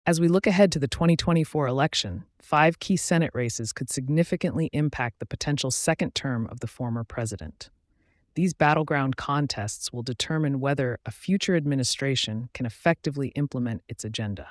As we look ahead to the 2024 election, five key Senate races could significantly impact the potential second term of the former president. These battleground contests will determine whether a future administration can effectively implement its agenda.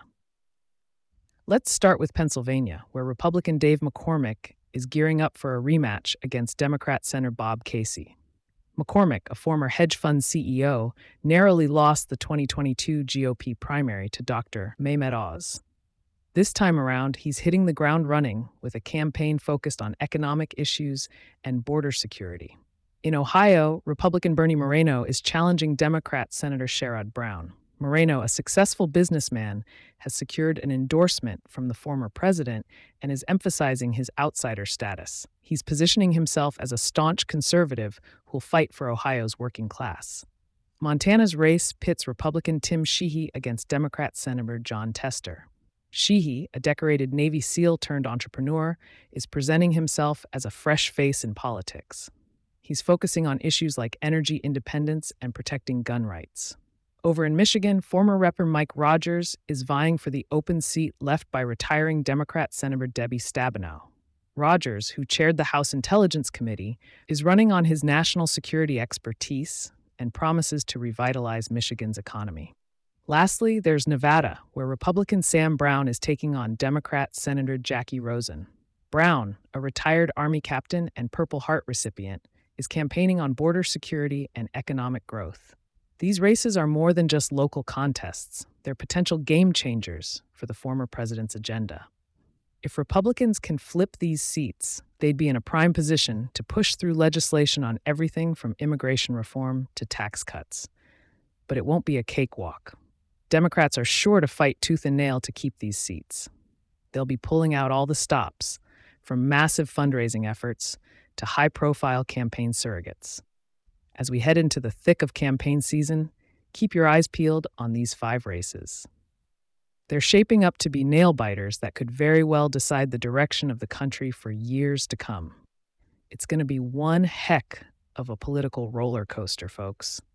Let's start with Pennsylvania, where Republican Dave McCormick is gearing up for a rematch against Democrat Senator Bob Casey. McCormick, a former hedge fund CEO, narrowly lost the 2022 GOP primary to Dr. Mehmet Oz. This time around, he's hitting the ground running with a campaign focused on economic issues and border security. In Ohio, Republican Bernie Moreno is challenging Democrat Senator Sherrod Brown. Moreno, a successful businessman, has secured an endorsement from the former president and is emphasizing his outsider status. He's positioning himself as a staunch conservative who'll fight for Ohio's working class. Montana's race pits Republican Tim Sheehy against Democrat Senator John Tester. Sheehy, a decorated Navy SEAL turned entrepreneur, is presenting himself as a fresh face in politics. He's focusing on issues like energy independence and protecting gun rights. Over in Michigan, former Rep. Mike Rogers is vying for the open seat left by retiring Democrat Senator Debbie Stabenow. Rogers, who chaired the House Intelligence Committee, is running on his national security expertise and promises to revitalize Michigan's economy. Lastly, there's Nevada, where Republican Sam Brown is taking on Democrat Senator Jackie Rosen. Brown, a retired Army captain and Purple Heart recipient, is campaigning on border security and economic growth. These races are more than just local contests. They're potential game changers for the former president's agenda. If Republicans can flip these seats, they'd be in a prime position to push through legislation on everything from immigration reform to tax cuts. But it won't be a cakewalk. Democrats are sure to fight tooth and nail to keep these seats. They'll be pulling out all the stops, from massive fundraising efforts to high-profile campaign surrogates. As we head into the thick of campaign season, keep your eyes peeled on these five races. They're shaping up to be nail-biters that could very well decide the direction of the country for years to come. It's going to be one heck of a political roller coaster, folks.